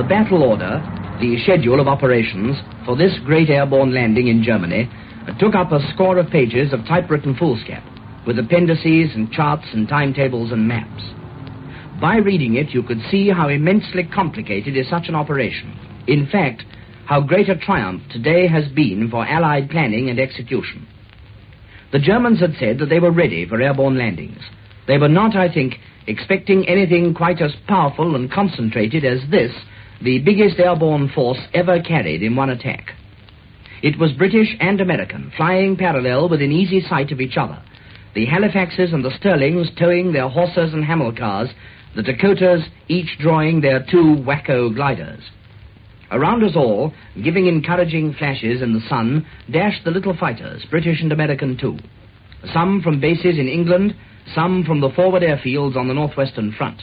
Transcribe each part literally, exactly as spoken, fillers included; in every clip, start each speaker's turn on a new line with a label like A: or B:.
A: battle order, the schedule of operations for this great airborne landing in Germany, took up a score of pages of typewritten foolscap, with appendices and charts and timetables and maps. By reading it, you could see how immensely complicated is such an operation. In fact, how great a triumph today has been for Allied planning and execution. The Germans had said that they were ready for airborne landings. They were not, I think, expecting anything quite as powerful and concentrated as this, the biggest airborne force ever carried in one attack. It was British and American, flying parallel within easy sight of each other. The Halifaxes and the Stirlings towing their Horsers and Hamel cars, the Dakotas each drawing their two Wacko gliders. Around us all, giving encouraging flashes in the sun, dashed the little fighters, British and American too. Some from bases in England, some from the forward airfields on the northwestern front.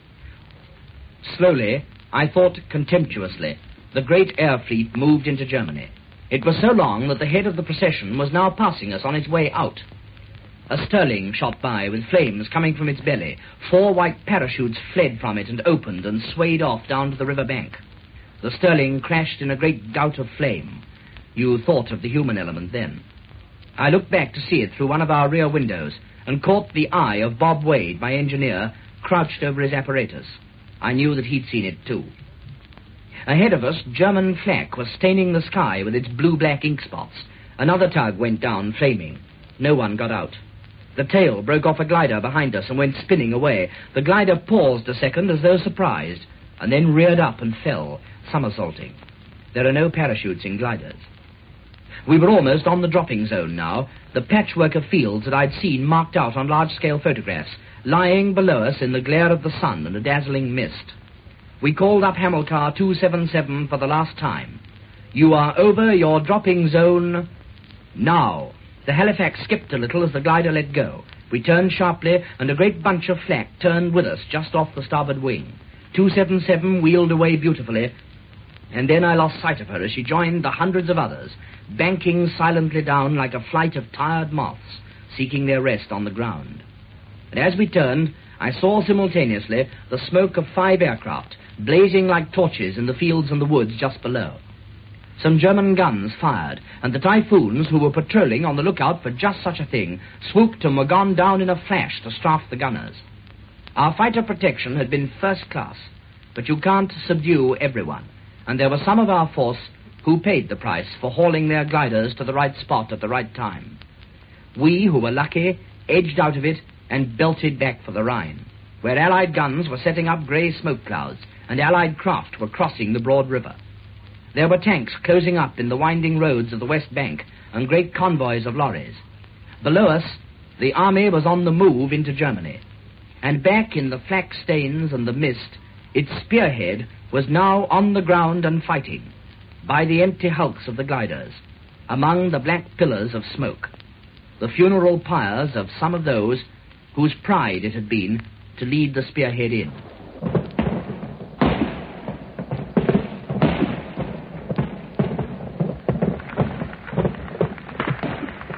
A: Slowly, I thought contemptuously, the great air fleet moved into Germany. It was so long that the head of the procession was now passing us on its way out. A Stirling shot by with flames coming from its belly. Four white parachutes fled from it and opened and swayed off down to the river bank. The Stirling crashed in a great gout of flame. You thought of the human element then. I looked back to see it through one of our rear windows and caught the eye of Bob Wade, my engineer, crouched over his apparatus. I knew that he'd seen it too. Ahead of us, German flak was staining the sky with its blue-black ink spots. Another tug went down, flaming. No one got out. The tail broke off a glider behind us and went spinning away. The glider paused a second as though surprised, and then reared up and fell, somersaulting. There are no parachutes in gliders. We were almost on the dropping zone now, the patchwork of fields that I'd seen marked out on large-scale photographs, lying below us in the glare of the sun and a dazzling mist. We called up Hamilcar two seven seven for the last time. You are over your dropping zone now. The Halifax skipped a little as the glider let go. We turned sharply, and a great bunch of flak turned with us just off the starboard wing. two seven seven wheeled away beautifully, and then I lost sight of her as she joined the hundreds of others, banking silently down like a flight of tired moths, seeking their rest on the ground. And as we turned, I saw simultaneously the smoke of five aircraft, blazing like torches in the fields and the woods just below. Some German guns fired, and the Typhoons, who were patrolling on the lookout for just such a thing, swooped and were gone down in a flash to strafe the gunners. Our fighter protection had been first class, but you can't subdue everyone, and there were some of our force who paid the price for hauling their gliders to the right spot at the right time. We, who were lucky, edged out of it and belted back for the Rhine, where Allied guns were setting up grey smoke clouds, and Allied craft were crossing the broad river. There were tanks closing up in the winding roads of the West Bank, and great convoys of lorries. Below us, the army was on the move into Germany, and back in the flak stains and the mist, its spearhead was now on the ground and fighting, by the empty hulks of the gliders, among the black pillars of smoke, the funeral pyres of some of those whose pride it had been to lead the spearhead in.